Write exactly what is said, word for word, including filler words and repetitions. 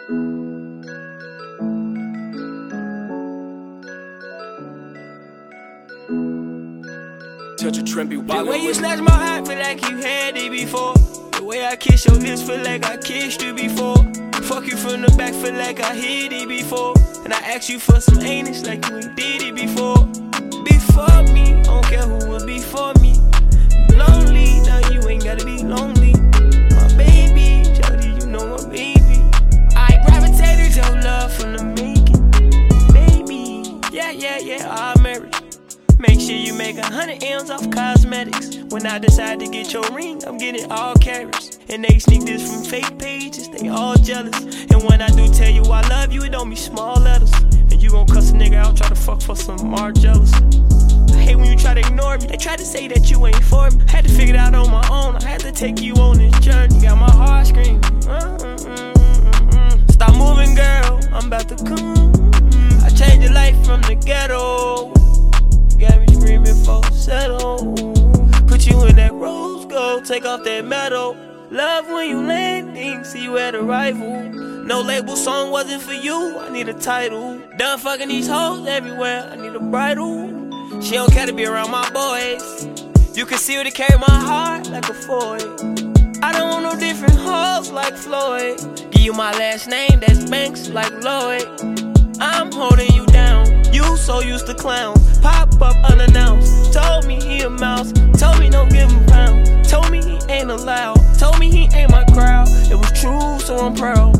Touch a trend, be wild. The way you snatch my heart, feel like you had it before. The way I kiss your lips, feel like I kissed you before. Fuck you from the back, feel like I hit it before. And I asked you for some anus like you ain't did it before. Before me, don't care who was before me. Lonely, now you ain't gotta be lonely. My baby, Jody, you know my baby. I gravitated your love from the making. Baby, yeah, yeah, yeah, I'm married. Make sure you make a hundred M's off cosmetics. When I decide to get your ring, I'm getting all carats. And they sneak this from fake pages, they all jealous. And when I do tell you I love you, it don't be small letters. And you gon' cuss a nigga out, try to fuck for some more jealous. I hate when you try to ignore me. They try to say that you ain't for me. I had to figure it out on my own, I had to take you on this journey. Got my heart screaming, uh, uh, uh, uh. Stop moving, girl, I'm about to come. I changed your life from the ghetto. Got me screaming for settle. Put you in that rose gold, take off that metal. Love when you landing, see you at arrival. No label song wasn't for you, I need a title. Done fucking these hoes everywhere, I need a bridle. She don't care to be around my boys. You can see her to carry my heart like a Ford. I don't want no different hoes like Floyd. Give you my last name, that's Banks like Lloyd. I'm holding you down, you so used to clowns. Pop up unannounced, told me he a mouse. Told me don't give him pounds, told me he ain't allowed. Told me he ain't my crowd, it was true so I'm proud.